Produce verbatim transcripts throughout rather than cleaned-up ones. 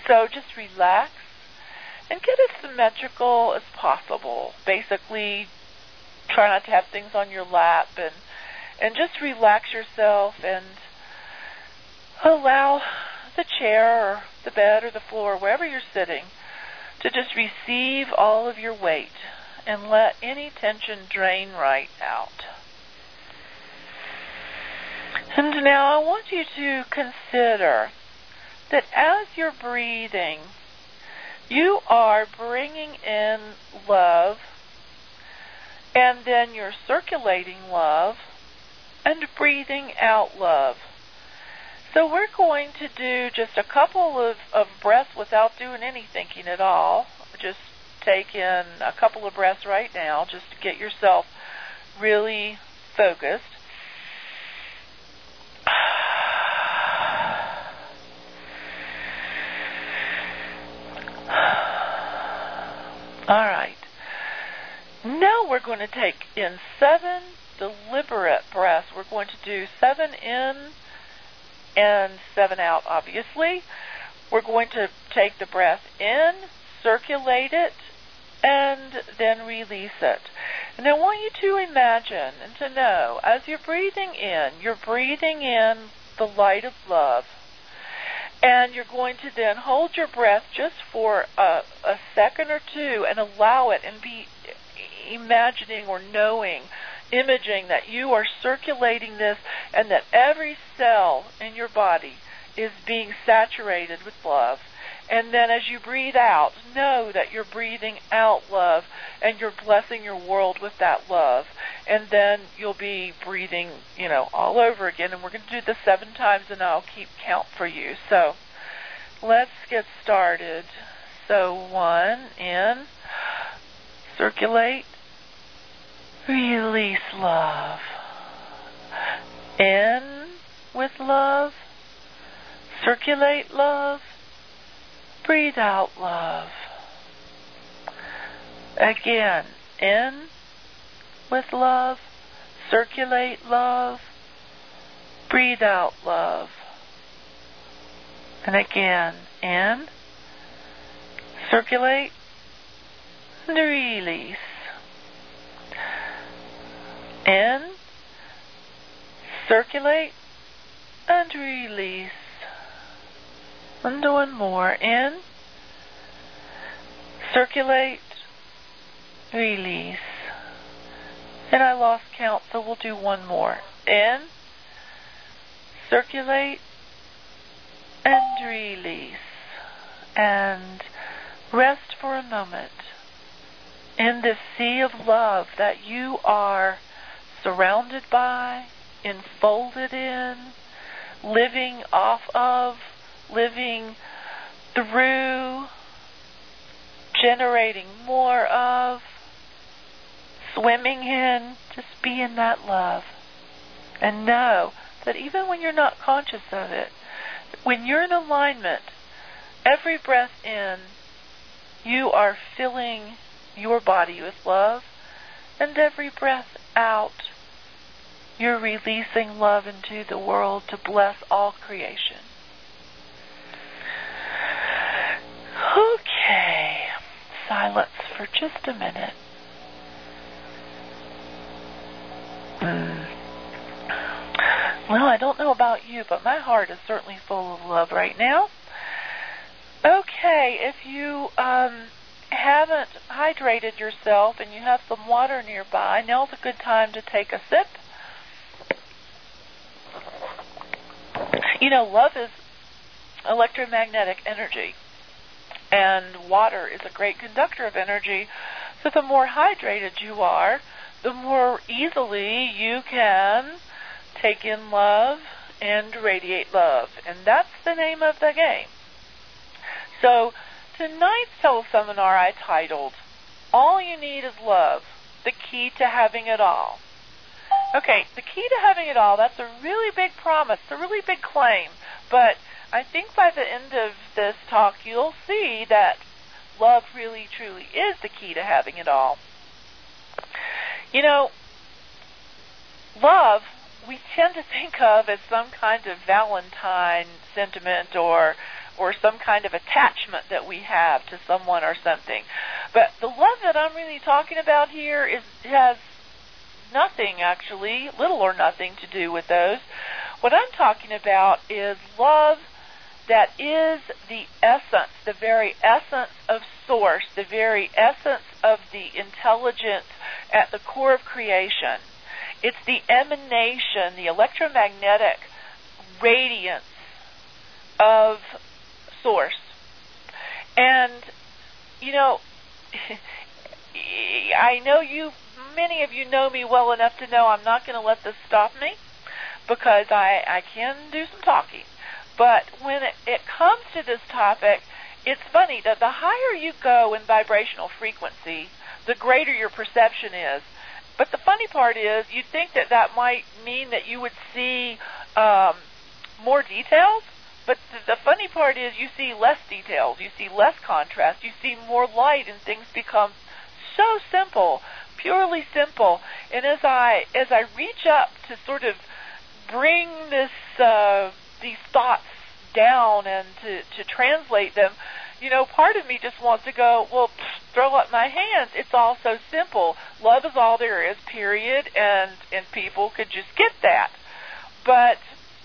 So just relax and get as symmetrical as possible. Basically, try not to have things on your lap, and and just relax yourself and allow the chair or the bed or the floor, wherever you're sitting, to just receive all of your weight and let any tension drain right out. And now I want you to consider that as you're breathing, you are bringing in love, and then you're circulating love and breathing out love. So we're going to do just a couple of, of breaths without doing any thinking at all. Just take in a couple of breaths right now just to get yourself really focused. All right. Now we're going to take in seven deliberate breaths. We're going to do seven in and seven out, obviously. We're going to take the breath in, circulate it, and then release it. And I want you to imagine and to know, as you're breathing in, you're breathing in the light of love. And you're going to then hold your breath just for a, a second or two and allow it, and be imagining or knowing, imaging that you are circulating this and that every cell in your body is being saturated with love. And then as you breathe out, know that you're breathing out love and you're blessing your world with that love. And then you'll be breathing, you know, all over again. And we're going to do this seven times, and I'll keep count for you. So let's get started. So one, in, circulate, release love. In with love, circulate love, breathe out love. Again, in with love, circulate love, breathe out love. And again, in, circulate, and release. In, circulate, and release. And one more. In, circulate, release. And I lost count, so we'll do one more. In, circulate, and release. And rest for a moment in this sea of love that you are surrounded by, enfolded in, living off of, living through, generating more of, swimming in. Just be in that love. And know that even when you're not conscious of it, when you're in alignment, every breath in, you are filling your body with love, and every breath out, you're releasing love into the world to bless all creation. Okay, silence for just a minute. Mm. Well, I don't know about you, but my heart is certainly full of love right now. Okay, if you um, haven't hydrated yourself and you have some water nearby, now's a good time to take a sip. You know, love is electromagnetic energy, and water is a great conductor of energy. So the more hydrated you are, the more easily you can take in love and radiate love. And that's the name of the game. So tonight's teleseminar I titled, All You Need Is Love, the Key to Having It All. Okay, the key to having it all, that's a really big promise, a really big claim. But I think by the end of this talk, you'll see that love really, truly is the key to having it all. You know, love, we tend to think of as some kind of Valentine sentiment or or some kind of attachment that we have to someone or something. But the love that I'm really talking about here is has nothing, actually, little or nothing to do with those. What I'm talking about is love that is the essence, the very essence of Source, the very essence of the intelligence at the core of creation. It's the emanation, the electromagnetic radiance of Source. And, you know, I know you, many of you know me well enough to know I'm not going to let this stop me, because I, I can do some talking. But when it, it comes to this topic, it's funny that the higher you go in vibrational frequency, the greater your perception is. But the funny part is, you'd think that that might mean that you would see um, more details. But the, the funny part is, you see less details, you see less contrast, you see more light, and things become so simple, purely simple. And as I as I reach up to sort of bring this uh, these thoughts down and to, to translate them, you know, part of me just wants to go, well, pff, throw up my hands. It's all so simple. Love is all there is, period, and, and people could just get that. But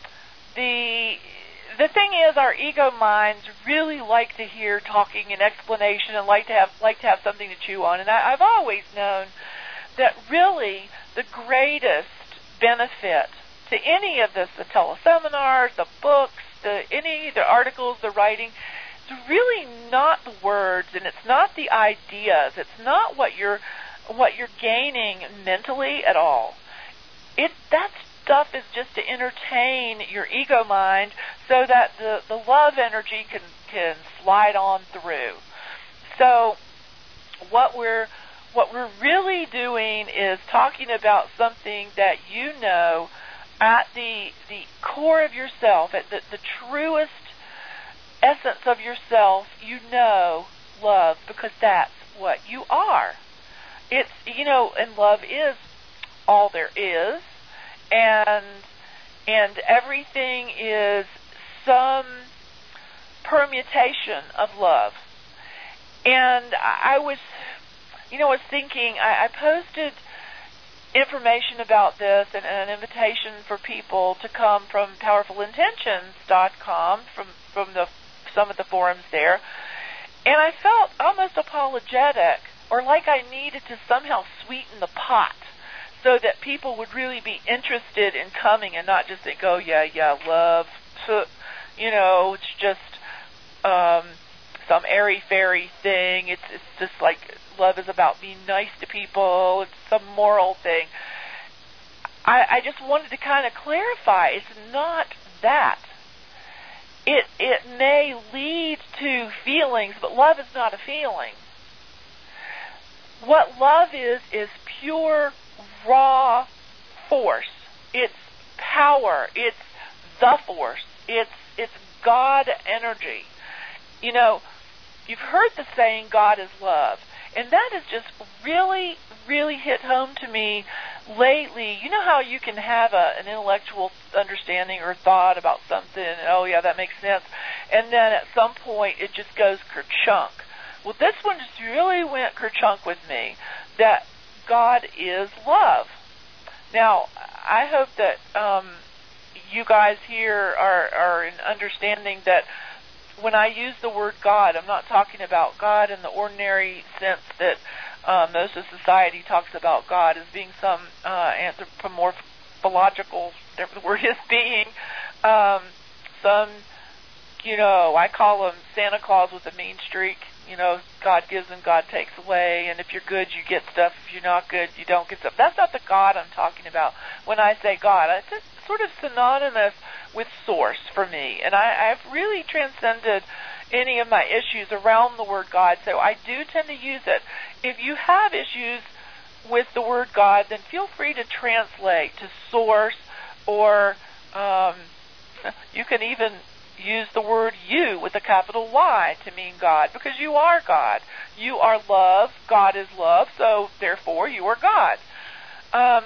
the the thing is, our ego minds really like to hear talking and explanation, and like to have like to have something to chew on. And I, I've always known that really the greatest benefit to any of this, the teleseminars, the books, the any the articles, the writing, it's really not the words, and it's not the ideas. It's not what you're what you're gaining mentally at all. It that stuff is just to entertain your ego mind, so that the, the love energy can can slide on through. So what we're what we're really doing is talking about something that you know at the the core of yourself, at the, the truest essence of yourself. You know love, because that's what you are. It's, you know, and love is all there is, and and everything is some permutation of love. And I, I was, you know, was thinking, I, I posted information about this and, and an invitation for people to come from powerful intentions dot com, from from the some of the forums there, and I felt almost apologetic, or like I needed to somehow sweeten the pot so that people would really be interested in coming and not just think, oh yeah, yeah, love, you know, it's just um, some airy-fairy thing. It's it's just like love is about being nice to people. It's some moral thing. I, I just wanted to kind of clarify, it's not that. It it may lead to feelings, but love is not a feeling. What love is, is pure, raw force. It's power. It's the force. It's it's God energy. You know, you've heard the saying, God is love. And that has just really, really hit home to me lately. You know how you can have a, an intellectual understanding or thought about something, and oh yeah, that makes sense, and then at some point it just goes kerchunk. Well, this one just really went kerchunk with me, that God is love. Now, I hope that um, you guys here are, are in understanding that when I use the word God, I'm not talking about God in the ordinary sense that uh, most of society talks about God as being some uh, anthropomorphological, whatever the word is, being, um, some, you know, I call him Santa Claus with a mean streak. You know, God gives and God takes away, and if you're good, you get stuff. If you're not good, you don't get stuff. That's not the God I'm talking about when I say God. It's sort of synonymous with Source for me, and I, I've really transcended any of my issues around the word God, so I do tend to use it. If you have issues with the word God, then feel free to translate to Source, or um, you can even use the word you with a capital Y to mean God, because you are God. You are love. God is love, so therefore you are God. Um,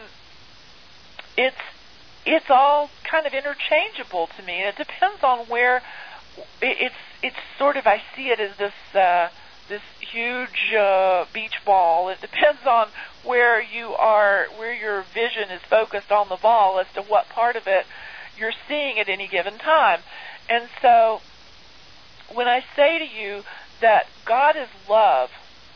it's it's all kind of interchangeable to me, and it depends on where it, it's it's sort of, I see it as this uh, this huge uh, beach ball. It depends on where you are, where your vision is focused on the ball as to what part of it you're seeing at any given time. And so when I say to you that God is love,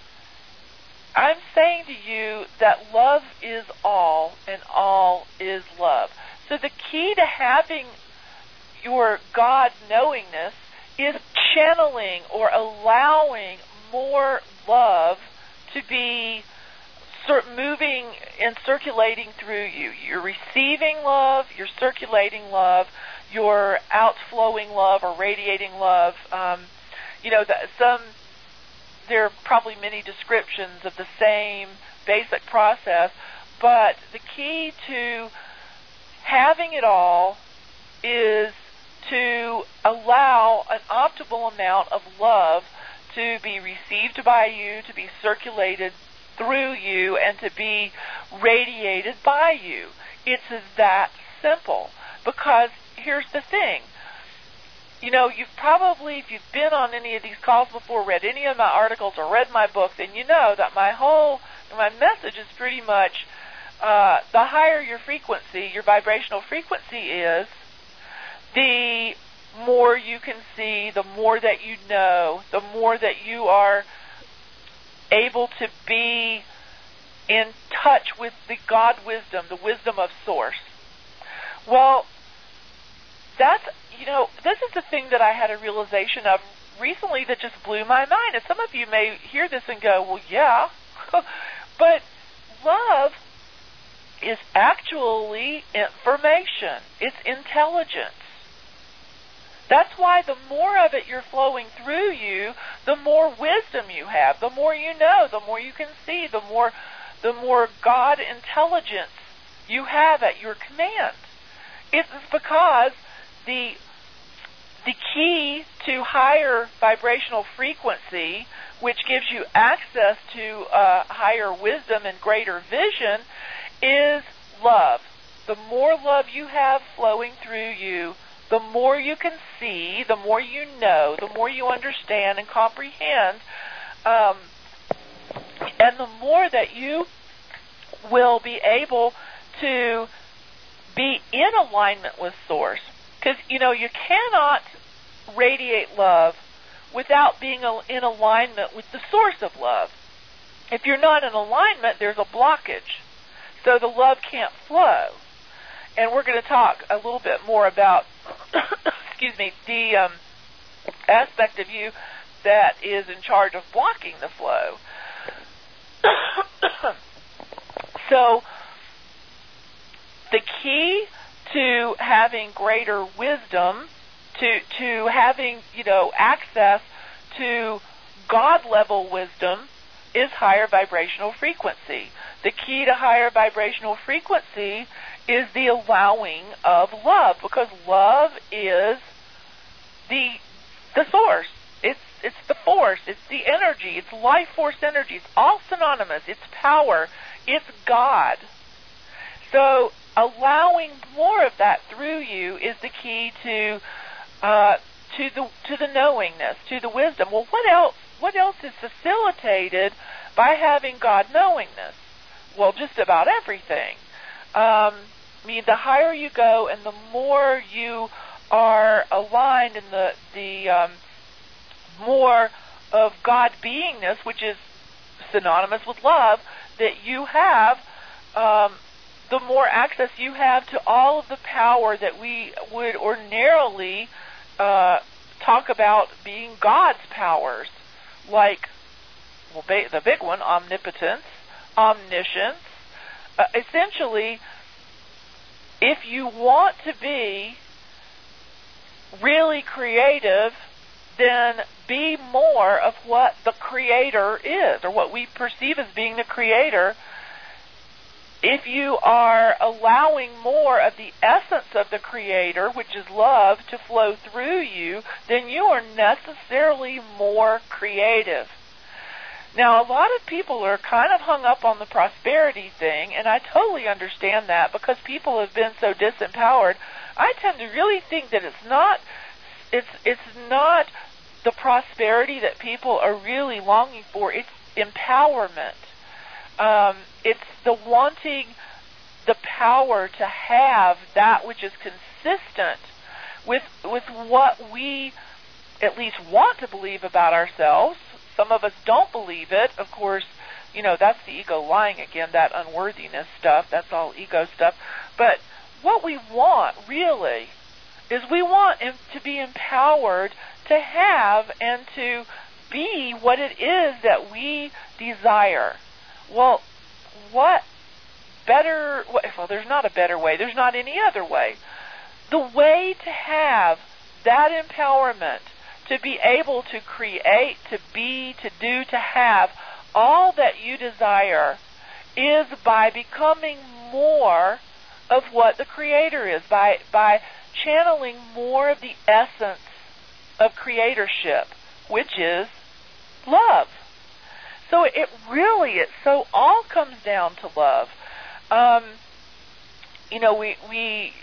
I'm saying to you that love is all and all is love. So the key to having your God knowingness is channeling or allowing more love to be sort of moving and circulating through you. You're receiving love, you're circulating love, you're outflowing love or radiating love. Um, you know, the, some there are probably many descriptions of the same basic process, but the key to having it all is to allow an optimal amount of love to be received by you, to be circulated through you, and to be radiated by you. It's that simple. Because here's the thing. You know, you've probably, if you've been on any of these calls before, read any of my articles or read my book, then you know that my whole, my message is pretty much uh, the higher your frequency, your vibrational frequency is, the more you can see, the more that you know, the more that you are able to be in touch with the God wisdom, the wisdom of Source. Well, that's, you know, this is the thing that I had a realization of recently that just blew my mind. And some of you may hear this and go, well, yeah, but love is actually information. It's intelligence. That's why the more of it you're flowing through you, the more wisdom you have, the more you know, the more you can see, the more the more God intelligence you have at your command. It's because the the key to higher vibrational frequency, which gives you access to uh, higher wisdom and greater vision, is love. The more love you have flowing through you, the more you can see, the more you know, the more you understand and comprehend, um, and the more that you will be able to be in alignment with Source. Because, you know, you cannot radiate love without being in alignment with the source of love. If you're not in alignment, there's a blockage. So the love can't flow. And we're going to talk a little bit more about, excuse me, the um, aspect of you that is in charge of blocking the flow. So the key to having greater wisdom, to to having, you know, access to God-level wisdom, is higher vibrational frequency. The key to higher vibrational frequency is the allowing of love, because love is the the source. It's it's the force. It's the energy. It's life force energy. It's all synonymous. It's power. It's God. So allowing more of that through you is the key to uh, to the to the knowingness, to the wisdom. Well, what else? What else is facilitated by having God knowingness? Well, just about everything. Um, I mean, the higher you go, and the more you are aligned in the the um, more of God beingness, which is synonymous with love, that you have, um, the more access you have to all of the power that we would ordinarily uh, talk about being God's powers, like, well, ba- the big one, omnipotence, omniscience. Uh, essentially, if you want to be really creative, then be more of what the Creator is, or what we perceive as being the Creator. If you are allowing more of the essence of the Creator, which is love, to flow through you, then you are necessarily more creative. Now, a lot of people are kind of hung up on the prosperity thing, and I totally understand that, because people have been so disempowered. I tend to really think that it's not it's it's not the prosperity that people are really longing for. It's empowerment. Um, it's the wanting the power to have that which is consistent with with what we at least want to believe about ourselves. Some of us don't believe it. Of course, you know, that's the ego lying again, that unworthiness stuff. That's all ego stuff. But what we want, really, is we want to be empowered to have and to be what it is that we desire. Well, what better, well, there's not a better way. There's not any other way. The way to have that empowerment, to be able to create, to be, to do, to have all that you desire, is by becoming more of what the Creator is, by by channeling more of the essence of creatorship, which is love. So it really, it so all comes down to love. Um, you know, we we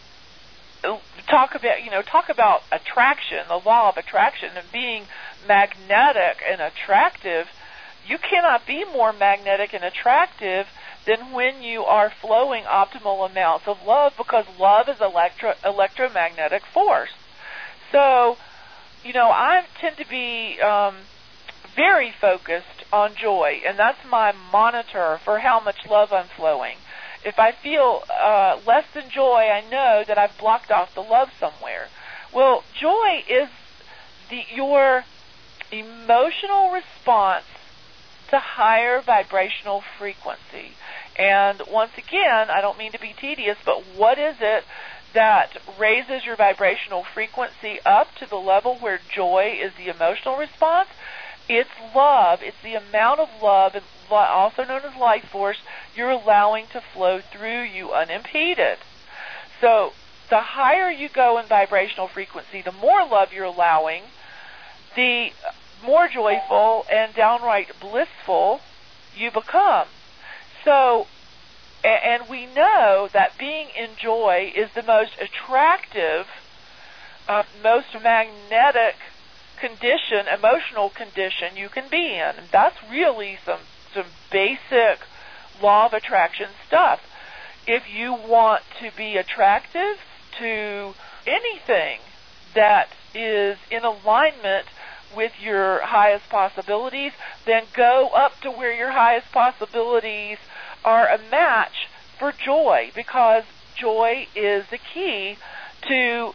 talk about you know talk about attraction, the law of attraction, and being magnetic and attractive. You cannot be more magnetic and attractive than when you are flowing optimal amounts of love, because love is electro electromagnetic force. So, you know, I tend to be um, very focused on joy, and that's my monitor for how much love I'm flowing. If I feel uh, less than joy, I know that I've blocked off the love somewhere. Well, joy is the your emotional response to higher vibrational frequency. And once again, I don't mean to be tedious, but what is it that raises your vibrational frequency up to the level where joy is the emotional response? It's love. It's the amount of love, also known as life force, you're allowing to flow through you unimpeded. So the higher you go in vibrational frequency, the more love you're allowing, the more joyful and downright blissful you become. So, and we know that being in joy is the most attractive, uh, most magnetic condition, emotional condition you can be in. And that's really some, some basic law of attraction stuff. If you want to be attractive to anything that is in alignment with your highest possibilities, then go up to where your highest possibilities are a match for joy, because joy is the key to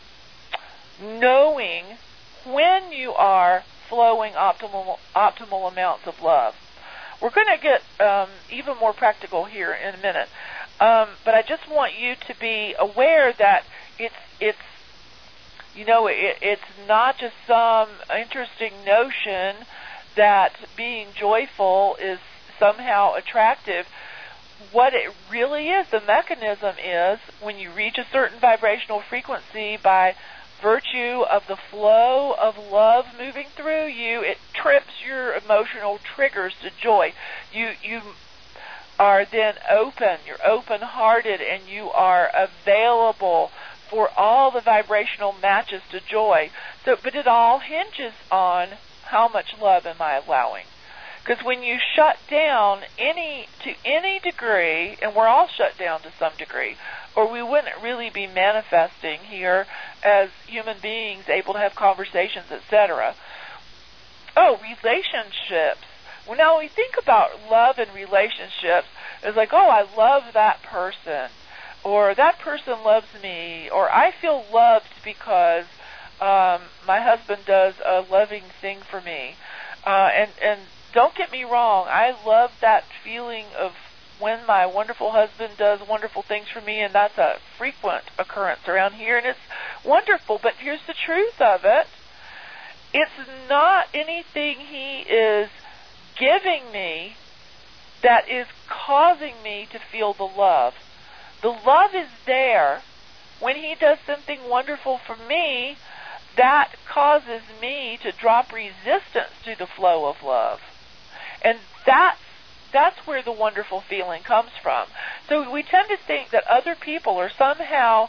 knowing when you are flowing optimal optimal amounts of love. We're going to get um, even more practical here in a minute, um, but I just want you to be aware that it's it's You know, it, it's not just some interesting notion that being joyful is somehow attractive. What it really is, the mechanism is, when you reach a certain vibrational frequency by virtue of the flow of love moving through you, it trips your emotional triggers to joy. You, you are then open, you're open-hearted, and you are available for all the vibrational matches to joy. So, but it all hinges on how much love am I allowing. Because when you shut down any to any degree, and we're all shut down to some degree, or we wouldn't really be manifesting here as human beings, able to have conversations, et cetera. Oh, relationships. Well, now we think about love and relationships, it's like, oh, I love that person, or that person loves me, or I feel loved because um, my husband does a loving thing for me. Uh, and, and don't get me wrong, I love that feeling of when my wonderful husband does wonderful things for me, and that's a frequent occurrence around here, and it's wonderful. But here's the truth of it. It's not anything he is giving me that is causing me to feel the love. The love is there. When he does something wonderful for me, that causes me to drop resistance to the flow of love. And that's, that's where the wonderful feeling comes from. So we tend to think that other people are somehow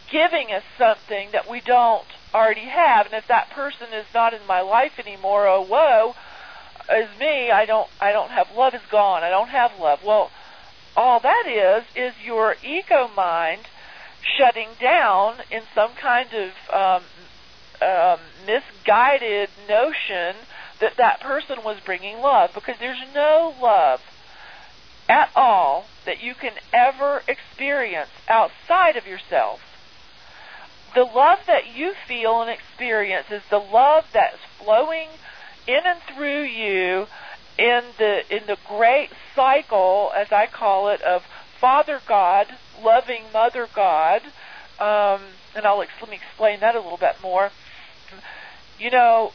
giving us something that we don't already have. And if that person is not in my life anymore, oh woe is me, I don't I don't have love, is gone. I don't have love. Well, all that is is your ego mind shutting down in some kind of um, um, misguided notion that that person was bringing love, because there's no love at all that you can ever experience outside of yourself. The love that you feel and experience is the love that's flowing in and through you in the in the great cycle, as I call it, of Father God loving Mother God. Um, and I'll ex- let me explain that a little bit more. You know,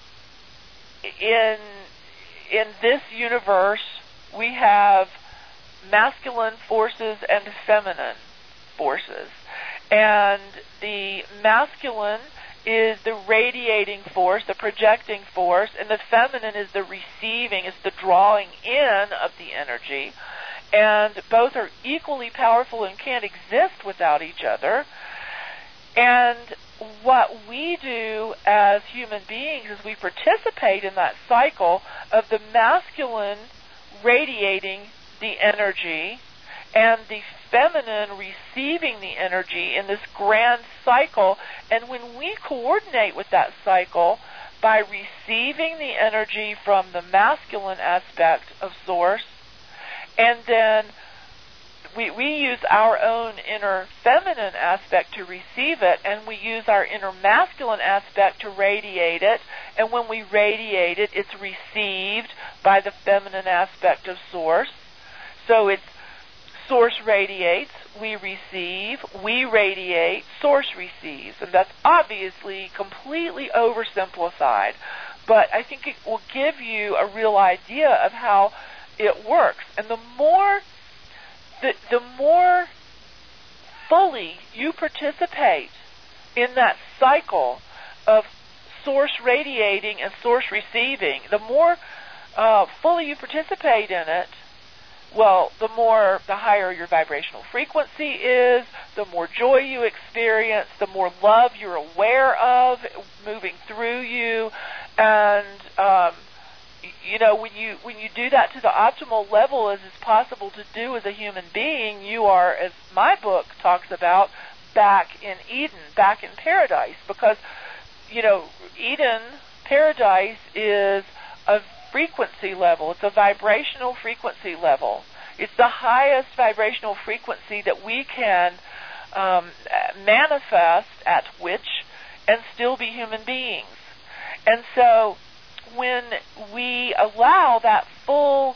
in in this universe, we have masculine forces and feminine forces. And the masculine is the radiating force, the projecting force, and the feminine is the receiving, is the drawing in of the energy. And both are equally powerful and can't exist without each other. And what we do as human beings is we participate in that cycle of the masculine radiating the energy and the feminine receiving the energy in this grand cycle. And when we coordinate with that cycle by receiving the energy from the masculine aspect of Source, and then we, we use our own inner feminine aspect to receive it, and we use our inner masculine aspect to radiate it, and when we radiate it, it's received by the feminine aspect of Source. So it's Source radiates, we receive, we radiate, Source receives. And that's obviously completely oversimplified, but I think it will give you a real idea of how it works. And the more the, the more fully you participate in that cycle of Source radiating and Source receiving, the more uh, fully you participate in it, well, the more, the higher your vibrational frequency is, the more joy you experience, the more love you're aware of moving through you. And, um, you know, when you when you do that to the optimal level as is possible to do as a human being, you are, as my book talks about, back in Eden, back in paradise. Because, you know, Eden, paradise, is a frequency level. It's a vibrational frequency level. It's the highest vibrational frequency that we can um, manifest at which and still be human beings. And so when we allow that full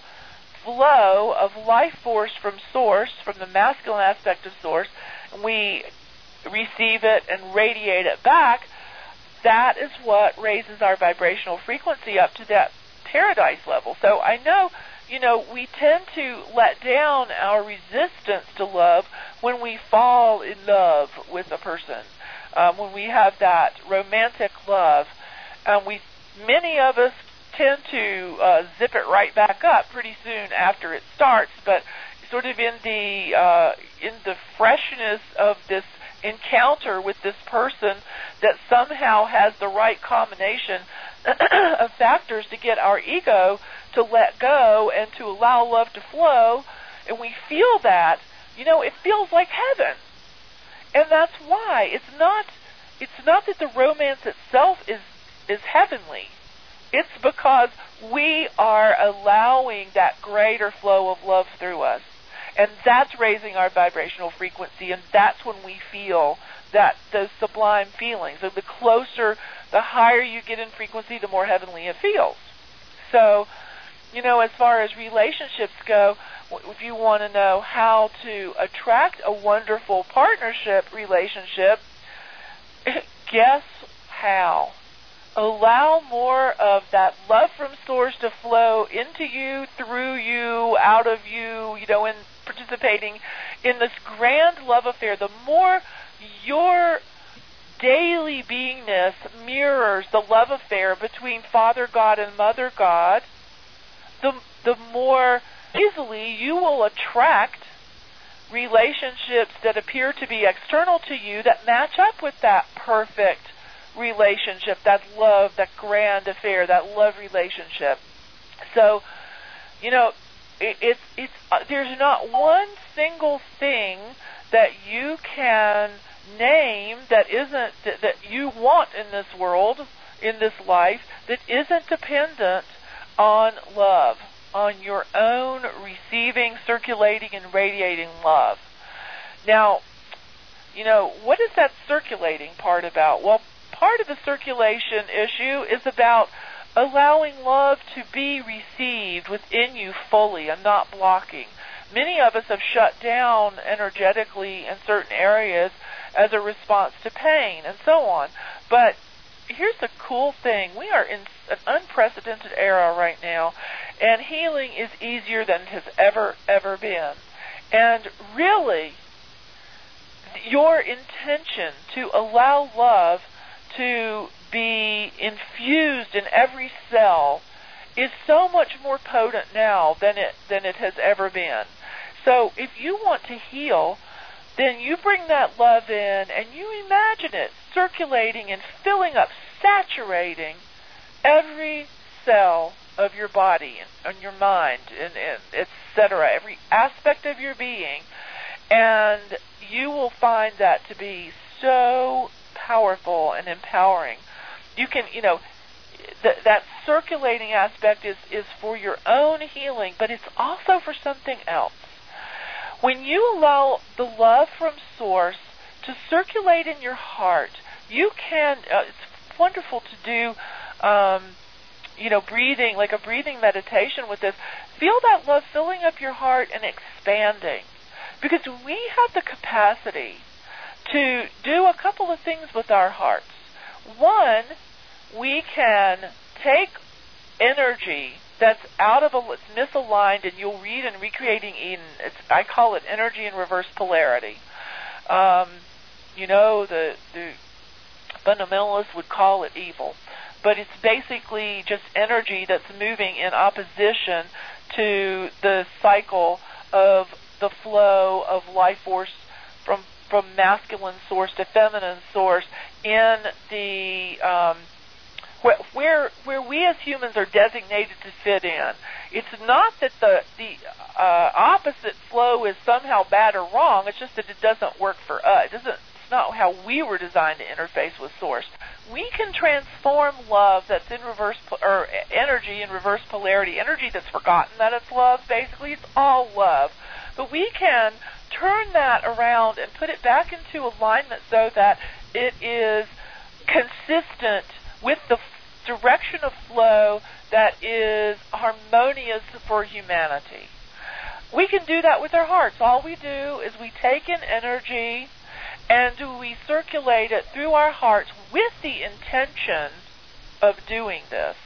flow of life force from Source, from the masculine aspect of Source, and we receive it and radiate it back, that is what raises our vibrational frequency up to that paradise level. So I know, you know, we tend to let down our resistance to love when we fall in love with a person, um, when we have that romantic love. Um, we, many of us tend to uh, zip it right back up pretty soon after it starts, but sort of in the uh, in the freshness of this encounter with this person that somehow has the right combination of factors to get our ego to let go and to allow love to flow, and we feel that, you know, it feels like heaven. And that's why it's not it's not that the romance itself is is heavenly. It's because we are allowing that greater flow of love through us. And that's raising our vibrational frequency, and that's when we feel that those sublime feelings. So the closer, the higher you get in frequency, the more heavenly it feels. So, you know, as far as relationships go, if you want to know how to attract a wonderful partnership relationship, guess how? Allow more of that love from Source to flow into you, through you, out of you, you know, in participating in this grand love affair. The more your daily beingness mirrors the love affair between Father God and Mother God, the, the more easily you will attract relationships that appear to be external to you that match up with that perfect relationship, that love, that grand affair, that love relationship. So, you know, it, it's it's uh, there's not one single thing that you can name that isn't that, that you want in this world, in this life, that isn't dependent on love, on your own receiving, circulating, and radiating love. Now, you know, what is that circulating part about? Well, part of the circulation issue is about allowing love to be received within you fully and not blocking. Many of us have shut down energetically in certain areas as a response to pain and so on. But here's the cool thing. We are in an unprecedented era right now, and healing is easier than it has ever, ever been. And really, your intention to allow love to be infused in every cell is so much more potent now than it than it has ever been. So if you want to heal, then you bring that love in and you imagine it circulating and filling up, saturating every cell of your body and your mind, and, and et cetera, every aspect of your being, and you will find that to be so powerful and empowering. You can, you know, th- that circulating aspect is, is for your own healing, but it's also for something else. When you allow the love from Source to circulate in your heart, you can, uh, it's wonderful to do, um, you know, breathing, like a breathing meditation with this. Feel that love filling up your heart and expanding. Because we have the capacity to do a couple of things with our hearts. One, we can take energy that's out of a, it's misaligned, and you'll read in Recreating Eden, it's, I call it energy in reverse polarity. Um, you know, the, the fundamentalists would call it evil. But it's basically just energy that's moving in opposition to the cycle of the flow of life force from from masculine source to feminine source in the um, where, where where we as humans are designated to fit in. It's not that the the uh, opposite flow is somehow bad or wrong. It's just that it doesn't work for us. It doesn't. It's not how we were designed to interface with Source. We can transform love that's in reverse or energy in reverse polarity, energy that's forgotten that it's love. Basically, it's all love, but we can turn that around and put it back into alignment so that it is consistent with the direction of flow that is harmonious for humanity. We can do that with our hearts. All we do is we take in energy and we circulate it through our hearts with the intention of doing this.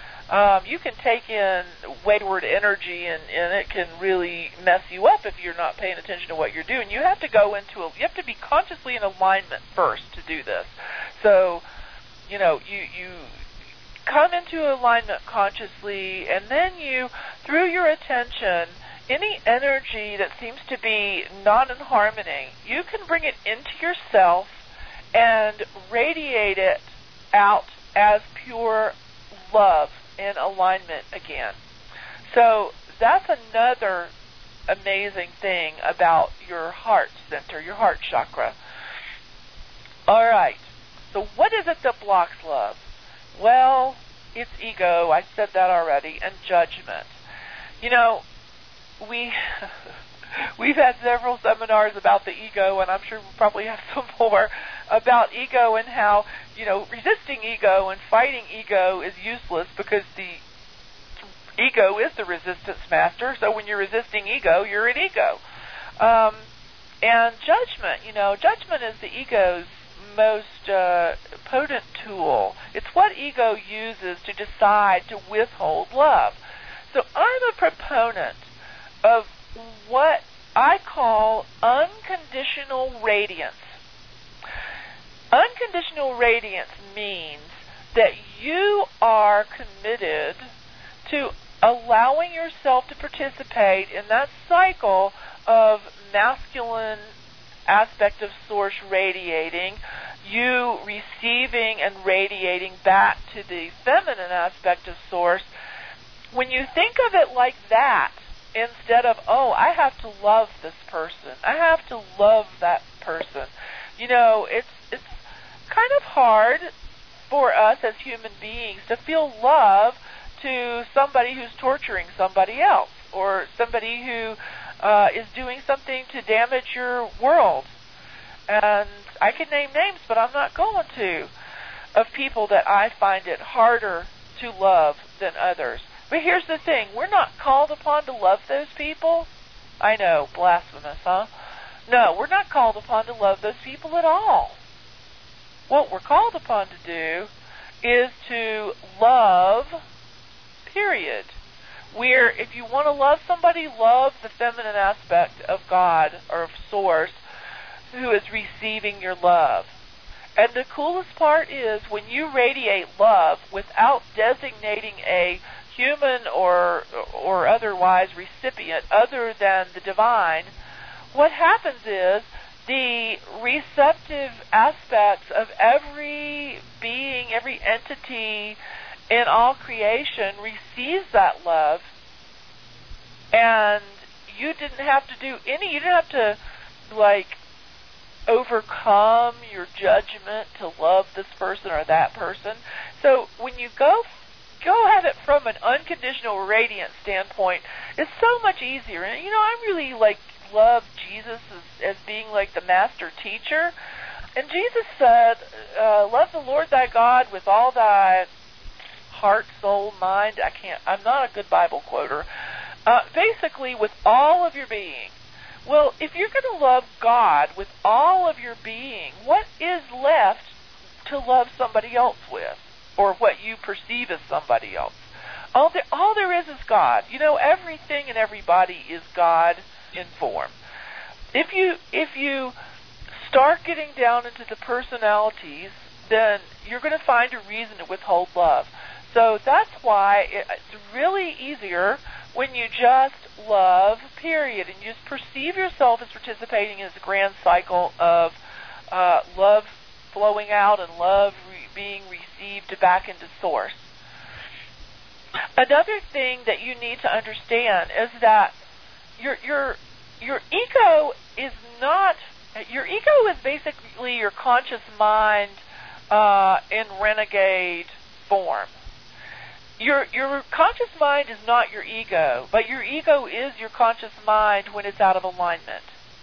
Um, you can take in wayward energy, and, and it can really mess you up if you're not paying attention to what you're doing. You have to go into a, you have to be consciously in alignment first to do this. So, you know, you you come into alignment consciously, and then you, through your attention, any energy that seems to be not in harmony, you can bring it into yourself and radiate it out as pure love in alignment again. So that's another amazing thing about your heart center, your heart chakra. All right. So what is it that blocks love? Well, it's ego. I said that already, and judgment. You know, we we've had several seminars about the ego, and I'm sure we'll probably have some more about ego and how, you know, resisting ego and fighting ego is useless because the ego is the resistance master. So when you're resisting ego, you're an ego. Um, and judgment, you know, judgment is the ego's most uh, potent tool. It's what ego uses to decide to withhold love. So I'm a proponent of what I call unconditional radiance. Unconditional radiance means that you are committed to allowing yourself to participate in that cycle of masculine aspect of Source radiating, you receiving and radiating back to the feminine aspect of Source. When you think of it like that, instead of, oh, I have to love this person, I have to love that person, you know, it's it's kind of hard for us as human beings to feel love to somebody who's torturing somebody else, or somebody who uh, is doing something to damage your world. And I can name names, but I'm not going to, of people that I find it harder to love than others. But here's the thing, we're not called upon to love those people. I know, blasphemous, huh? No, we're not called upon to love those people at all. What we're called upon to do is to love, period. Where if you want to love somebody, love the feminine aspect of God or of Source who is receiving your love. And the coolest part is when you radiate love without designating a human or or otherwise recipient other than the divine, what happens is the receptive aspects of every being, every entity in all creation receives that love, and you didn't have to do any, you didn't have to, like, overcome your judgment to love this person or that person. So when you go go at it from an unconditional radiant standpoint, it's so much easier. And, you know, I really, like, love Jesus as, as being, like, the master teacher. And Jesus said, uh, love the Lord thy God with all thy heart, soul, mind. I can't, I'm not a good Bible quoter. Uh, basically, with all of your being. Well, if you're going to love God with all of your being, what is left to love somebody else with, or what you perceive as somebody else? All there, all there is is God. You know, everything and everybody is God in form. If you if you start getting down into the personalities, then you're going to find a reason to withhold love. So that's why it's really easier when you just love, period, and you just perceive yourself as participating in this grand cycle of uh, love flowing out and love re- being received back into Source. Another thing that you need to understand is that your your your ego is not your ego is basically your conscious mind uh, in renegade form. Your your conscious mind is not your ego, but your ego is your conscious mind when it's out of alignment.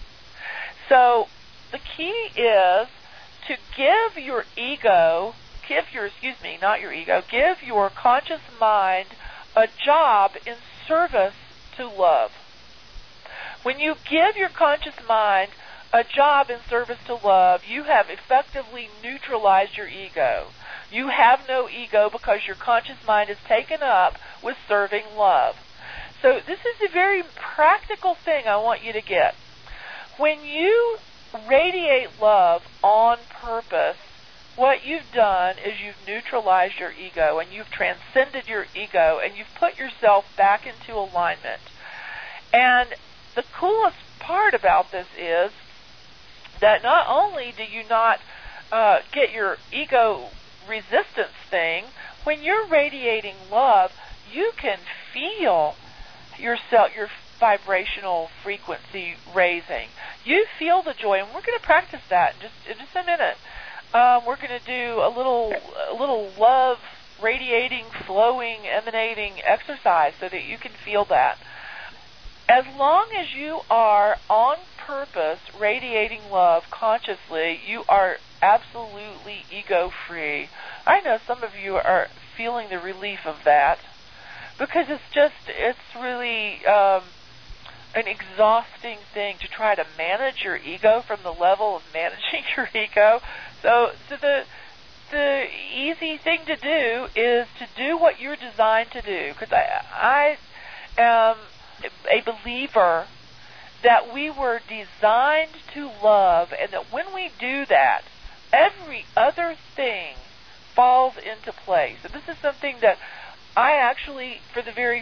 So the key is to give your ego, give your, excuse me, not your ego, give your conscious mind a job in service to love. When you give your conscious mind a job in service to love, you have effectively neutralized your ego. You have no ego because your conscious mind is taken up with serving love. So this is a very practical thing I want you to get. When you radiate love on purpose, what you've done is you've neutralized your ego and you've transcended your ego and you've put yourself back into alignment. And the coolest part about this is that not only do you not uh, get your ego resistance thing, when you're radiating love, you can feel yourself, your vibrational frequency raising. You feel the joy, and we're going to practice that in just in just a minute. Um, we're going to do a little a little love radiating, flowing, emanating exercise so that you can feel that. As long as you are on purpose radiating love consciously, you are absolutely ego-free. I know some of you are feeling the relief of that because it's just, it's really um, an exhausting thing to try to manage your ego from the level of managing your ego. So, so the the easy thing to do is to do what you're designed to do, because I, I am a believer that we were designed to love, and that when we do that, every other thing falls into place. And this is something that I actually, for the very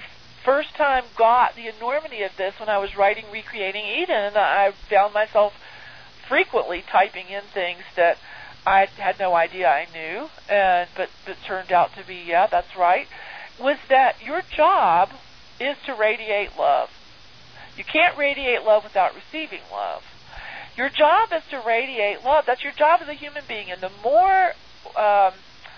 first time got the enormity of this when I was writing Recreating Eden, and I found myself frequently typing in things that I had no idea I knew, and but it turned out to be, yeah, that's right, was that your job is to radiate love. You can't radiate love without receiving love. Your job is to radiate love. That's your job as a human being, and the more um,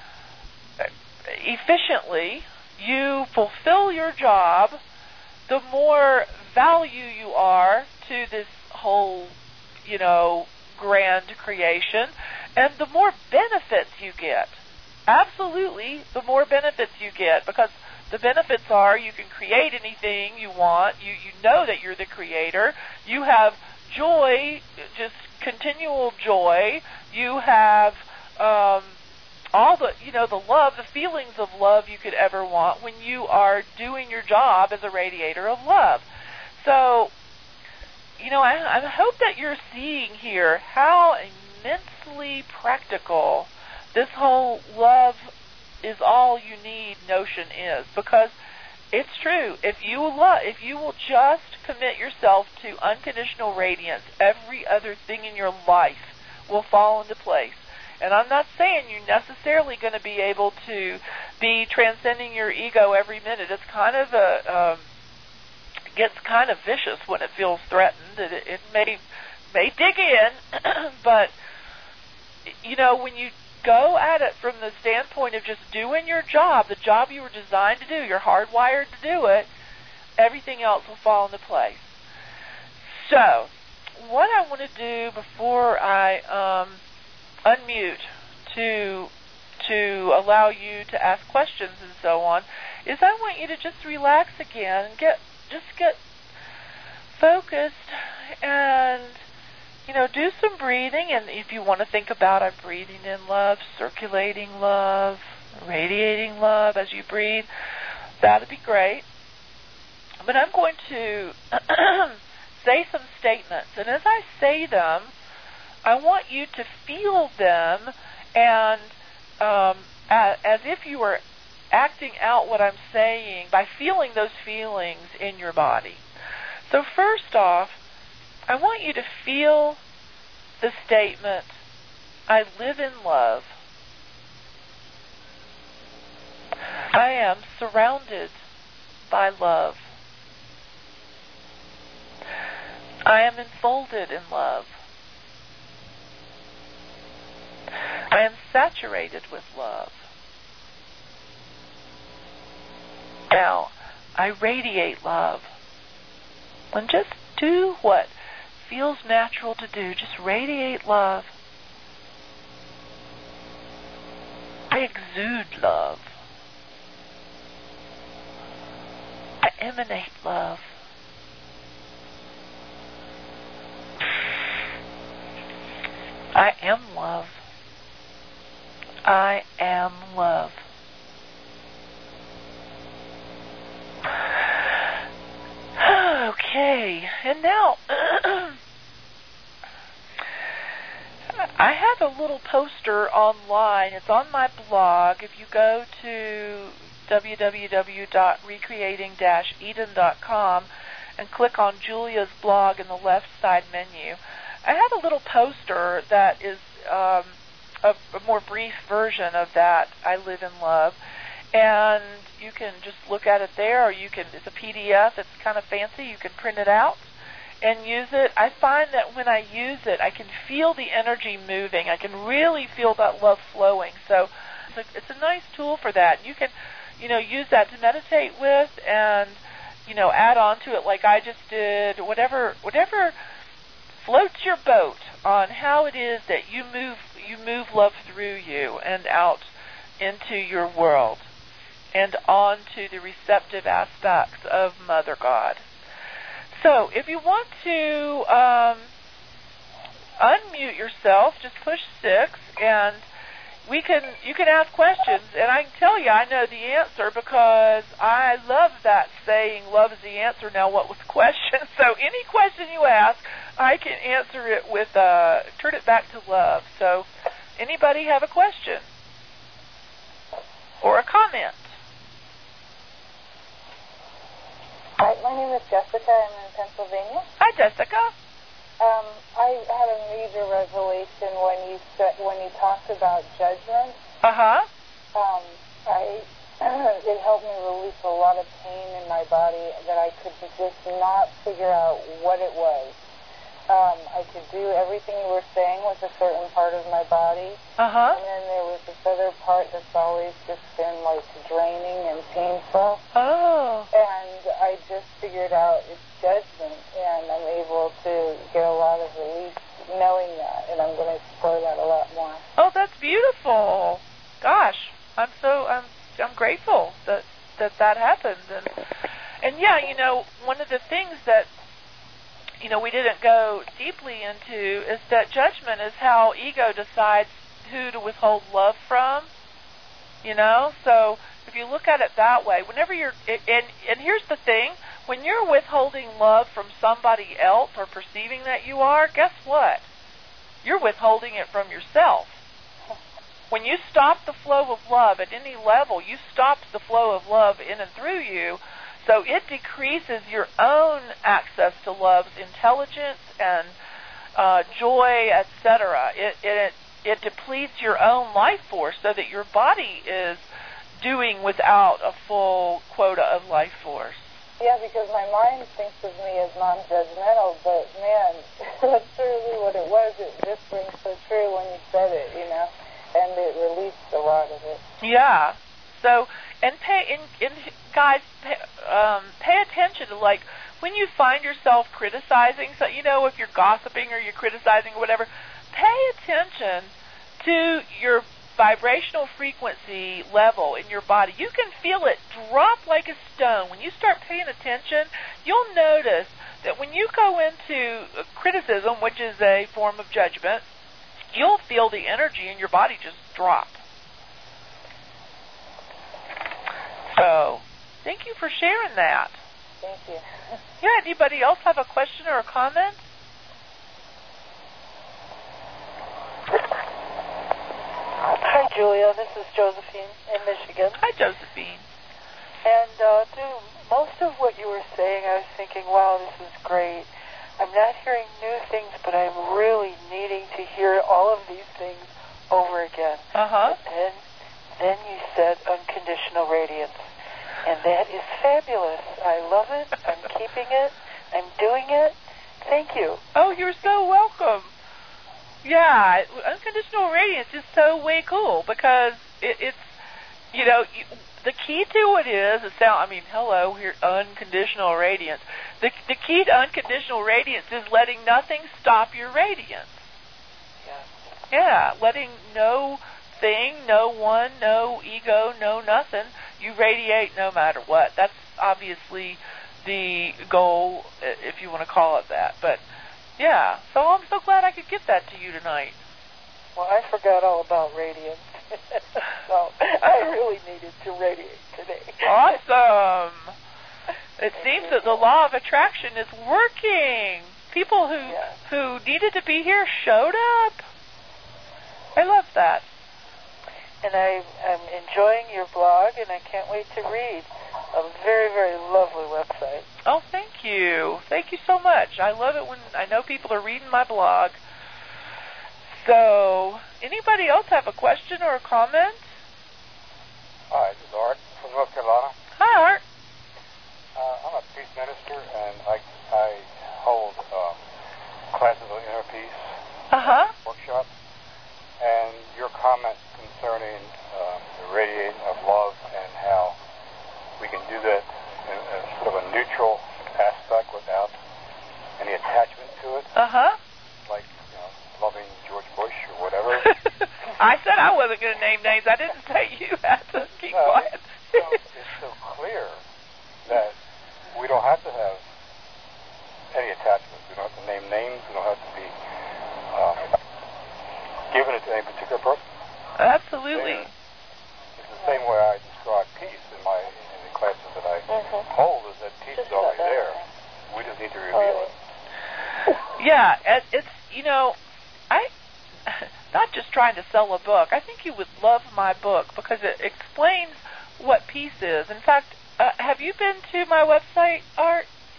efficiently you fulfill your job, the more value you are to this whole, you know, grand creation, and the more benefits you get. Absolutely, the more benefits you get, because the benefits are you can create anything you want. You you know that you're the creator. You have joy, just continual joy. You have um, all the, you know, the love, the feelings of love you could ever want when you are doing your job as a radiator of love. So, you know, I, I hope that you're seeing here how immensely practical this whole love is all you need notion is, because it's true. If you love, if you will just commit yourself to unconditional radiance, every other thing in your life will fall into place. And I'm not saying you're necessarily going to be able to be transcending your ego every minute. It's kind of a um, gets kind of vicious when it feels threatened. It, it may may dig in, but you know, when you go at it from the standpoint of just doing your job, the job you were designed to do, you're hardwired to do it, everything else will fall into place. So, what I want to do before I um, unmute to to allow you to ask questions and so on is I want you to just relax again and get just get focused and, you know, do some breathing. And if you want to think about, I'm breathing in love, circulating love, radiating love as you breathe, that would be great. But I'm going to say some statements, and as I say them, I want you to feel them and um, as, as if you were acting out what I'm saying by feeling those feelings in your body. So first off, I want you to feel the statement, I live in love. I am surrounded by love. I am enfolded in love. I am saturated with love. Now, I radiate love. And just do what feels natural to do. Just radiate love. I exude love. I emanate love. I am love. I am love. Okay, and now I have a little poster online. It's on my blog. If you go to w w w dot recreating dash eden dot com and click on Julia's blog in the left side menu, I have a little poster that is um, a, a more brief version of that, I Live in Love. And you can just look at it there, or you can, it's a P D F, it's kind of fancy, you can print it out and use it. I find that when I use it, I can feel the energy moving. I can really feel that love flowing. So it's a, it's a nice tool for that. You can, you know, use that to meditate with and, you know, add on to it like I just did, whatever, whatever floats your boat on how it is that you move, you move love through you and out into your world and onto the receptive aspects of Mother God. So if you want to um, unmute yourself, just push six, and we can you can ask questions. And I can tell you I know the answer because I love that saying, love is the answer. Now what was the question? So any question you ask, I can answer it with, uh, turn it back to love. So anybody have a question or a comment? name is Jessica. I'm in Pennsylvania. Hi, Jessica. Um, I had a major revelation when you said, when you talked about judgment. Uh-huh. Um, I it helped me release a lot of pain in my body that I could just not figure out what it was. Um, I could do everything you were saying with a certain part of my body. Uh-huh. And then there was this other part that's always just been like draining and painful. Oh. And I just figured out it's judgment, and I'm able to get a lot of relief knowing that, and I'm going to explore that a lot more. Oh, that's beautiful. Gosh, I'm so I'm I'm grateful that that that happened, and and yeah, you know, one of the things that you know we didn't go deeply into is that judgment is how ego decides who to withhold love from. You know, so if you look at it that way, whenever you're and and here's the thing, when you're withholding love from somebody else or perceiving that you are, guess what? You're withholding it from yourself. When you stop the flow of love at any level, you stop the flow of love in and through you, so it decreases your own access to love's intelligence and uh, joy, et cetera. It, it it depletes your own life force so that your body is doing without a full quota of life force. Yeah, because my mind thinks of me as non-judgmental, but man, that's really what it was. It just rings so true when you said it, you know, and it released a lot of it. Yeah. So, and pay, and, and guys, pay, um, pay attention to, like, when you find yourself criticizing, so, you know, if you're gossiping or you're criticizing or whatever, pay attention to your vibrational frequency level in your body. You can feel it drop like a stone. When you start paying attention, you'll notice that when you go into criticism, which is a form of judgment, you'll feel the energy in your body just drop. So, thank you for sharing that. Thank you. Yeah, anybody else have a question or a comment? Hi, Julia. This is Josephine in Michigan. Hi, Josephine. And uh, through most of what you were saying, I was thinking, wow, this is great. I'm not hearing new things, but I'm really needing to hear all of these things over again. Uh-huh. And then you said unconditional radiance. And that is fabulous. I love it. I'm keeping it. I'm doing it. Thank you. Oh, you're so welcome. Yeah, unconditional radiance is so way cool because it, it's, you know, you, the key to it is, it sound, I mean, hello, here, unconditional radiance. The, the key to unconditional radiance is letting nothing stop your radiance. Yeah. Yeah, letting no thing, no one, no ego, no nothing, you radiate no matter what. That's obviously the goal, if you want to call it that, but yeah, so I'm so glad I could get that to you tonight. Well, I forgot all about radiance, so I really needed to radiate today. Awesome. It seems that the law of attraction is working. People who Yeah. who needed to be here showed up. I love that. And I, I'm enjoying your blog, and I can't wait to read. A very, very lovely website. Oh, thank you. Thank you so much. I love it when I know people are reading my blog. So, anybody else have a question or a comment? Hi, this is Art from North Carolina. Hi, Art. Uh, I'm a peace minister, and I, I hold um, classes on inner peace Uh-huh. workshops. And your comment concerning um, the radiating of love and how we can do that in a sort of a neutral aspect without any attachment to it, Uh-huh. like, you know, loving George Bush or whatever. I said I wasn't going to name names. I didn't say you had to keep No, quiet. so it's so clear that we don't have to have any attachments. We don't have to name names. We don't have to be um, giving it to any particular person. Absolutely. There. It's the same way I describe peace in my in the classes that I Mm-hmm. hold, is that peace Just is already about there. that. We just need to reveal it. Yeah, it, it's, you know, I, not just trying to sell a book. I think you would love my book because it explains what peace is. In fact, uh, have you been to my website, Art?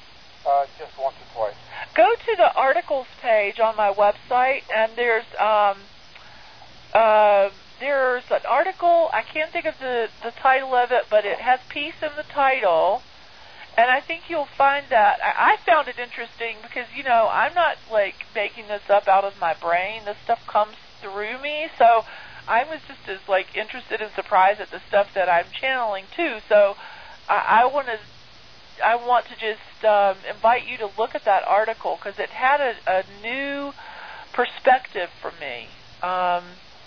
just once or twice. Go to the articles page on my website, and there's um, uh, there's an article. I can't think of the, the title of it, but it has peace in the title. And I think you'll find that, I, I found it interesting because, you know, I'm not, like, making this up out of my brain. This stuff comes through me. So I was just as, like, interested and surprised at the stuff that I'm channeling, too. So I, I want to I want to just um, invite you to look at that article because it had a, a new perspective for me. Um,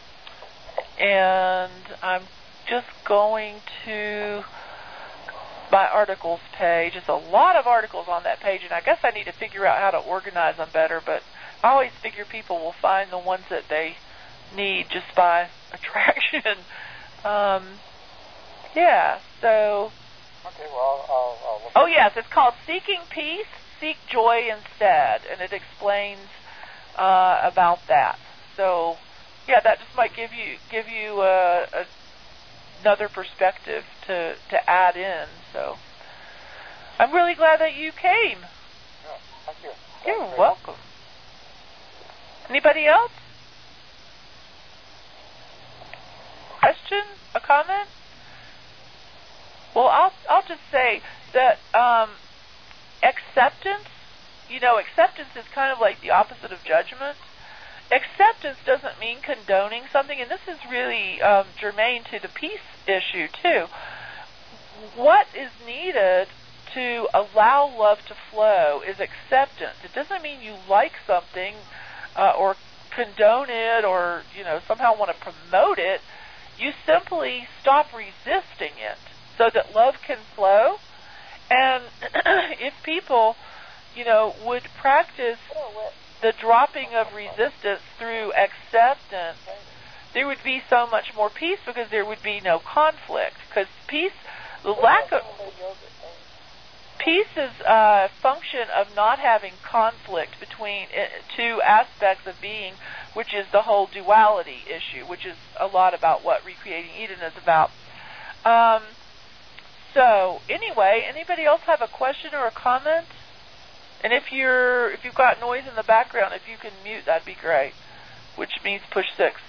and I'm just going to my articles page. There's a lot of articles on that page, and I guess I need to figure out how to organize them better, but I always figure people will find the ones that they need just by attraction. um, yeah, so... Okay, well, I'll, I'll look Oh, yes, it's called Seeking Peace, Seek Joy Instead, and it explains uh, about that. So, yeah, that just might give you give you uh, a another perspective to, to add in. So I'm really glad that you came. Yeah, thank you. You're Thanks, welcome. Anybody else? Question? A comment? Well, I'll I'll just say that um, acceptance, you know, acceptance is kind of like the opposite of judgment. Acceptance doesn't mean condoning something, and this is really um, germane to the peace issue, too. What is needed to allow love to flow is acceptance. It doesn't mean you like something uh, or condone it or, you know, somehow want to promote it. You simply stop resisting it so that love can flow. And if people, you know, would practice the dropping of resistance through acceptance, there would be so much more peace because there would be no conflict. Because peace, the lack of peace is a function of not having conflict between two aspects of being, which is the whole duality issue, which is a lot about what Recreating Eden is about. Um, so anyway, anybody else have a question or a comment? And if you're if you've got noise in the background, if you can mute, that'd be great. Which means push six.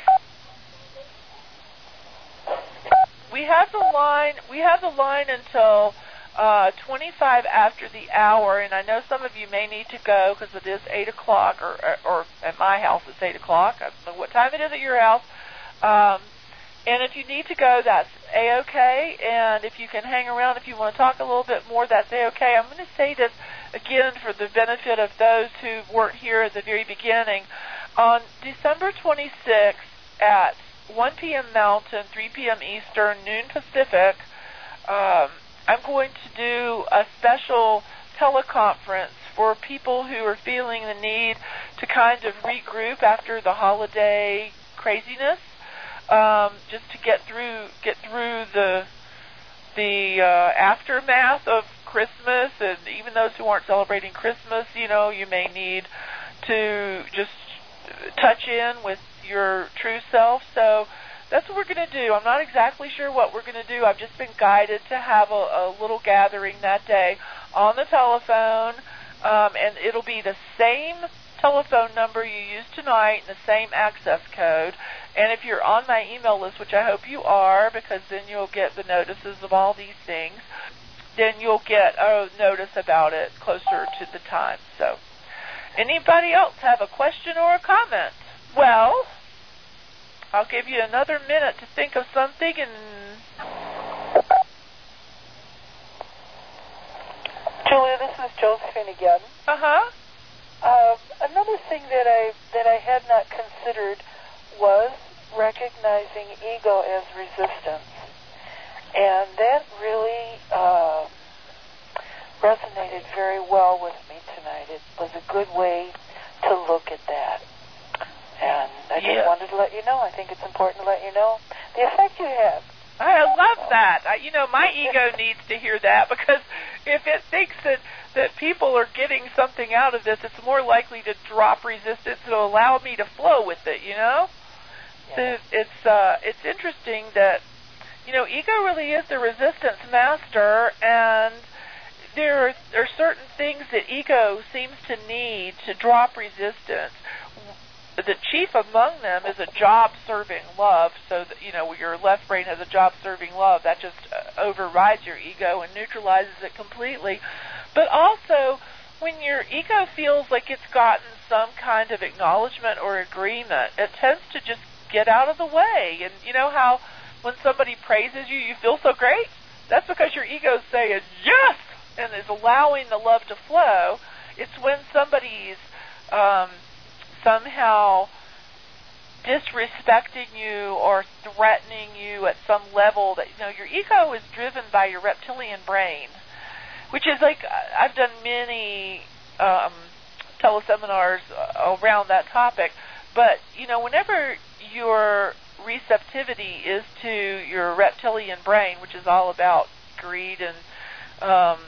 We have the line. We have the line until uh, twenty-five after the hour, and I know some of you may need to go because it is eight o'clock, or, or or at my house it's eight o'clock. I don't know what time it is at your house. Um, and if you need to go, that's a-okay. And if you can hang around, if you want to talk a little bit more, that's a-okay. I'm going to say this again for the benefit of those who weren't here at the very beginning. On December twenty-sixth at one p.m. Mountain, three p.m. Eastern, noon Pacific, um, I'm going to do a special teleconference for people who are feeling the need to kind of regroup after the holiday craziness, um, just to get through get through the the uh, aftermath of Christmas. And even those who aren't celebrating Christmas, you know, you may need to just touch in with your true self. So that's what we're going to do. I'm not exactly sure what we're going to do. I've just been guided to have a, a little gathering that day on the telephone, um, and it'll be the same telephone number you used tonight and the same access code. And if you're on my email list, which I hope you are, because then you'll get the notices of all these things, then you'll get a notice about it closer to the time. So anybody else have a question or a comment? Well, I'll give you another minute to think of something. And Julia, this is Josephine again. Uh-huh. Uh, another thing that I that I had not considered was recognizing ego as resistance, and that really uh, resonated very well with me tonight. It was a good way to look at that. And I just yeah. wanted to let you know. I think it's important to let you know the effect you have. I love that. I, you know, my ego needs to hear that, because if it thinks that, that people are getting something out of this, it's more likely to drop resistance and allow me to flow with it, you know? Yeah. So it's, uh, it's interesting that, you know, ego really is the resistance master, and there are, there are certain things that ego seems to need to drop resistance. The chief among them is a job-serving love, so that, you know, your left brain has a job-serving love. That just uh, overrides your ego and neutralizes it completely. But also, when your ego feels like it's gotten some kind of acknowledgement or agreement, it tends to just get out of the way. And you know how when somebody praises you, you feel so great? That's because your ego's saying, yes, and is allowing the love to flow. It's when somebody's um, somehow disrespecting you or threatening you at some level that, you know, your ego is driven by your reptilian brain, which is like, I've done many um, teleseminars around that topic, but, you know, whenever your receptivity is to your reptilian brain, which is all about greed and um,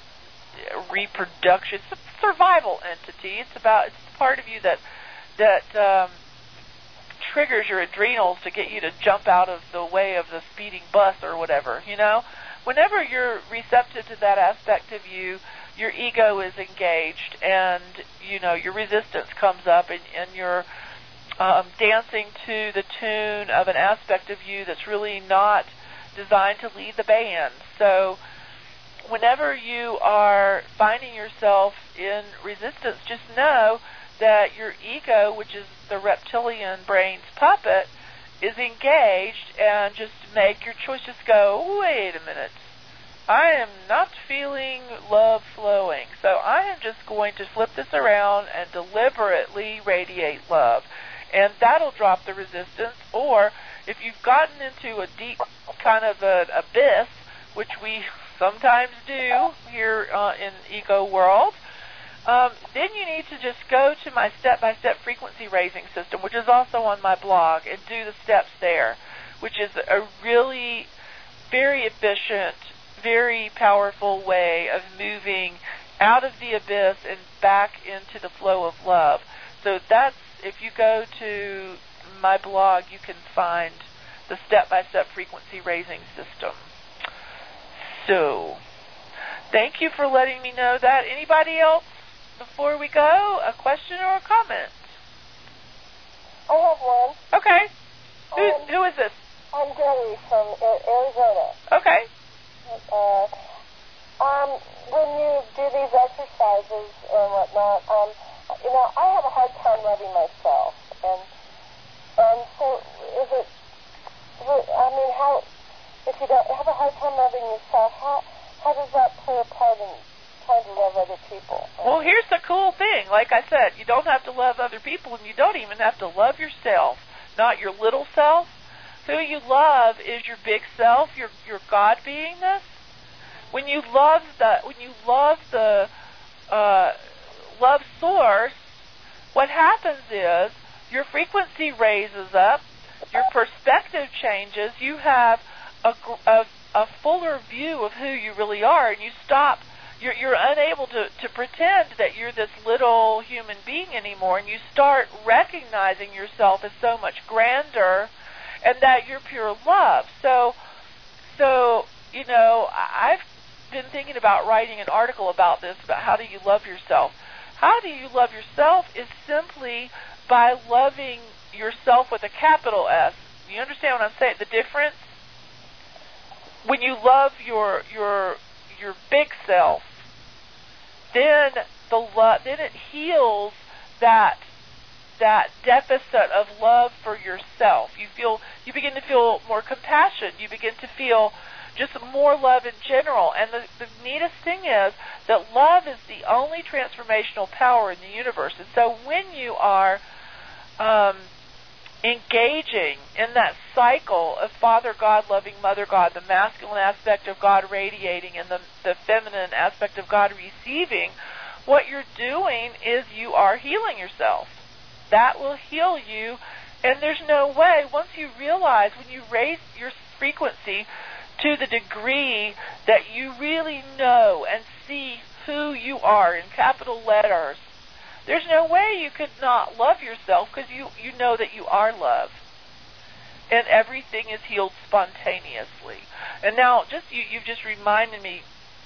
reproduction, it's a survival entity. It's about, it's part of you that that um, triggers your adrenals to get you to jump out of the way of the speeding bus or whatever, you know? Whenever you're receptive to that aspect of you, your ego is engaged, and, you know, your resistance comes up, and, and you're um, dancing to the tune of an aspect of you that's really not designed to lead the band. So whenever you are finding yourself in resistance, just know that your ego, which is the reptilian brain's puppet, is engaged, and just make your choice. Just go, wait a minute, I am not feeling love flowing, so I am just going to flip this around and deliberately radiate love, and that'll drop the resistance. Or if you've gotten into a deep kind of an abyss, which we sometimes do here uh, in ego world, Um, then you need to just go to my step-by-step frequency raising system, which is also on my blog, and do the steps there, which is a really very efficient, very powerful way of moving out of the abyss and back into the flow of love. So that's, if you go to my blog, you can find the step-by-step frequency raising system. So, thank you for letting me know that. Anybody else? Before we go, a question or a comment? I have one. Okay. Who, Um, who is this? I'm Debbie from A- Arizona. Okay. Uh, um, when you do these exercises and whatnot, um, you know, I have a hard time loving myself, and and so is it? I mean, how if you don't have a hard time loving yourself, how how does that play a part in trying to love other people? Well, here's the cool thing. Like I said, you don't have to love other people, and you don't even have to love yourself, not your little self. Who you love is your big self, your your God beingness. When you love the when you love the uh, love source, what happens is your frequency raises up, your perspective changes. You have a a, a fuller view of who you really are, and you stop. You're, you're unable to, to pretend that you're this little human being anymore, and you start recognizing yourself as so much grander, and that you're pure love. So, so you know, I've been thinking about writing an article about this, about how do you love yourself. How do you love yourself is simply by loving yourself with a capital S. You understand what I'm saying? The difference? When you love your your your big self, then the lo- then it heals that that deficit of love for yourself. You feel you begin to feel more compassion. You begin to feel just more love in general. And the, the neatest thing is that love is the only transformational power in the universe. And so when you are um, engaging in that cycle of Father God loving Mother God, the masculine aspect of God radiating and the, the feminine aspect of God receiving, what you're doing is you are healing yourself. That will heal you, and there's no way, once you realize, when you raise your frequency to the degree that you really know and see who you are in capital letters, there's no way you could not love yourself, because you, you know that you are love. And everything is healed spontaneously. And now, just you, you've just reminded me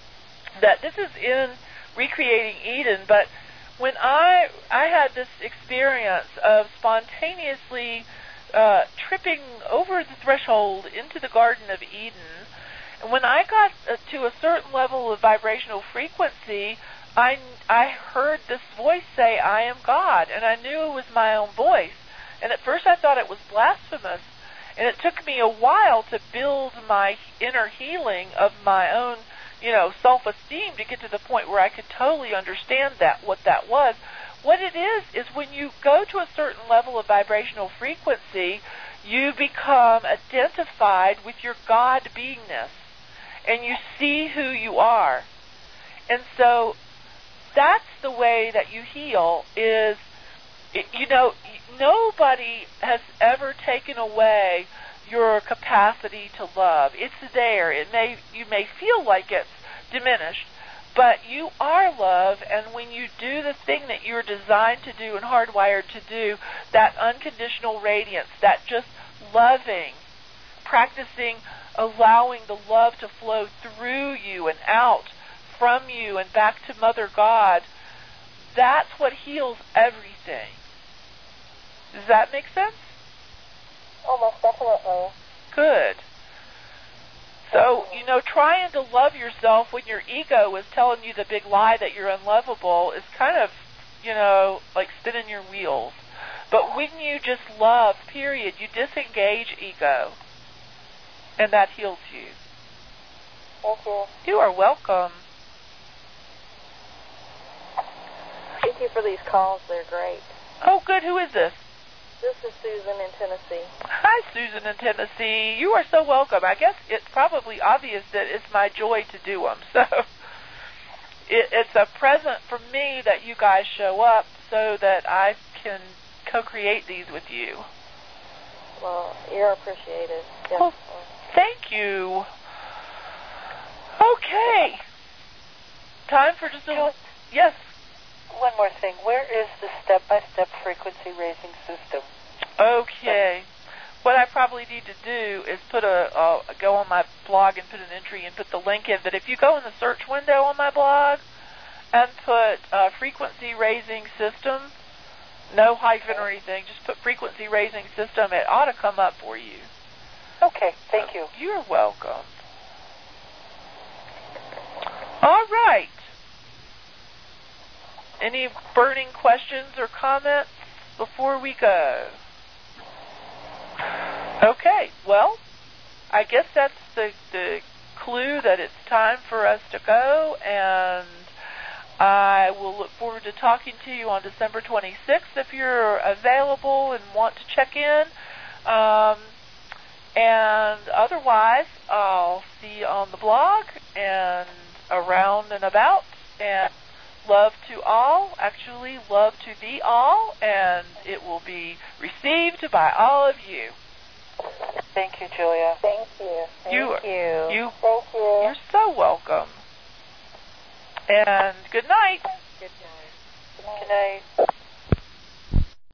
that this is in Recreating Eden, but when I I had this experience of spontaneously uh, tripping over the threshold into the Garden of Eden, and when I got uh, to a certain level of vibrational frequency, I, I heard this voice say, "I am God," and I knew it was my own voice. And at first I thought it was blasphemous, and it took me a while to build my inner healing of my own, you know, self-esteem to get to the point where I could totally understand that, what that was. What it is, is when you go to a certain level of vibrational frequency, you become identified with your God beingness, and you see who you are. And so that's the way that you heal is, you know, nobody has ever taken away your capacity to love. It's there. It may you may feel like it's diminished, but you are love, and when you do the thing that you're designed to do and hardwired to do, that unconditional radiance, that just loving, practicing allowing the love to flow through you and out from you and back to Mother God, that's what heals everything. Does that make sense? Oh, most definitely. Good. So, you know, trying to love yourself when your ego is telling you the big lie that you're unlovable is kind of, you know, like spinning your wheels. But when you just love, period, you disengage ego, and that heals you. Thank you. You are welcome. Thank you for these calls. They're great. Oh, good. Who is this? This is Susan in Tennessee. Hi, Susan in Tennessee. You are so welcome. I guess it's probably obvious that it's my joy to do them. So it, it's a present for me that you guys show up so that I can co-create these with you. Well, you're appreciated. Yes. Well, thank you. Okay. Time for just a... Yes. One more thing. Where is the step-by-step frequency raising system? Okay. What I probably need to do is put a uh, go on my blog and put an entry and put the link in. But if you go in the search window on my blog and put uh, frequency raising system, no hyphen or anything, just put frequency raising system, it ought to come up for you. Okay. Thank you. You're welcome. All right. Any burning questions or comments before we go? Okay, well, I guess that's the, the clue that it's time for us to go, and I will look forward to talking to you on December twenty-sixth if you're available and want to check in. Um, and otherwise, I'll see you on the blog and around and about, and love to all, actually love to the all, and it will be received by all of you. Thank you, Julia. Thank you. Thank you, you. you. Thank you. You're so welcome. And good night. Good night. Good night.